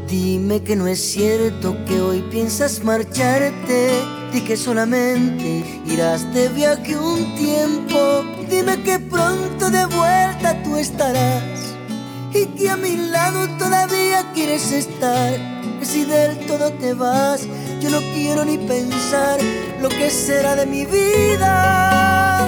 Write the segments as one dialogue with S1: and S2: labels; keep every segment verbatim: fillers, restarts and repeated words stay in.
S1: Dime que no es cierto que hoy piensas marcharte. Di que solamente irás de viaje un tiempo. Dime que pronto de vuelta tú estarás y que a mi lado todavía quieres estar. Que si del todo te vas, yo no quiero ni pensar lo que será de mi vida.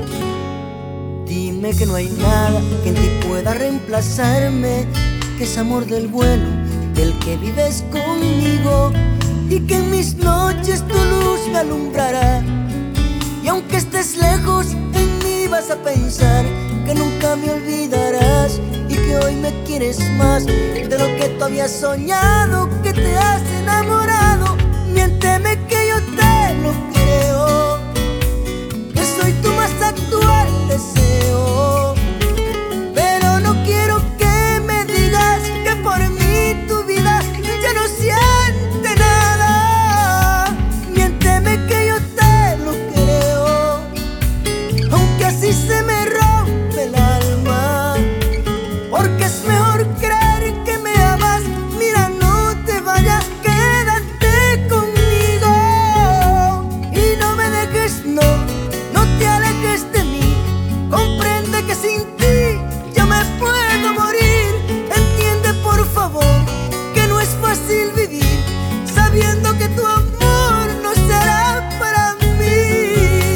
S1: Dime que no hay nada que en ti pueda reemplazarme, que es amor del bueno, del que vives conmigo, y que en mis noches tu luz me alumbrará. Y aunque estés lejos, en mí vas a pensar que nunca me olvidarás y que hoy me quieres más de lo que tú habías soñado, que te has enamorado. Miénteme que yo te lo creo, que soy tu más actual deseo. Pero no quiero que me digas que por mí tu vida ya no siente nada. Miénteme que yo te lo creo, aunque así se me rompe el alma, porque es mejor creer que me amas. Mira, no te vayas, quédate conmigo y no me dejes, no, no te alejes de mí. Comprende que sin ti yo me puedo morir. Entiende por favor que no es fácil vivir sabiendo que tu amor no será para mí.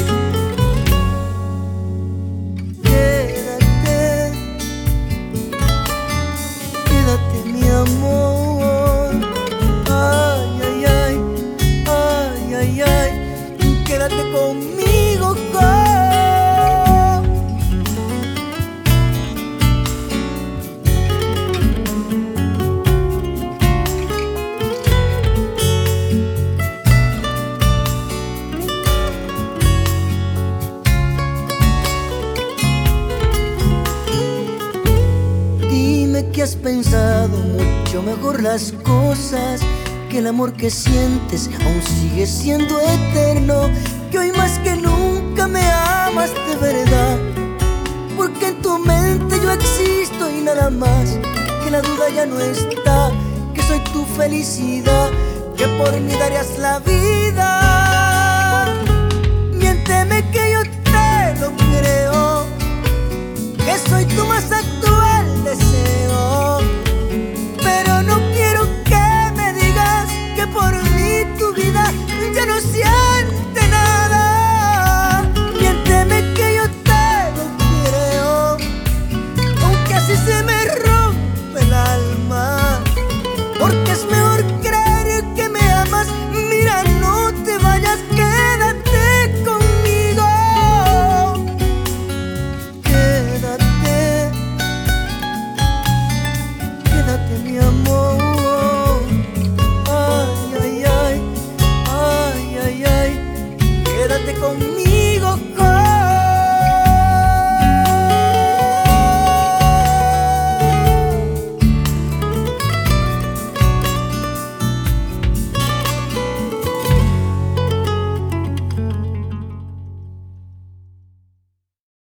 S1: Quédate, quédate mi amor. Ay, ay, ay, ay, ay, ay, quédate conmigo, co- Dime que has pensado mucho mejor las cosas, que el amor que sientes aún sigue siendo eterno, que hoy más que nunca me amas de verdad, porque en tu mente yo existo y nada más, que la duda ya no está, que soy tu felicidad, que por mí darías la vida. Miénteme que yo te lo creo, que soy tu más actual deseo.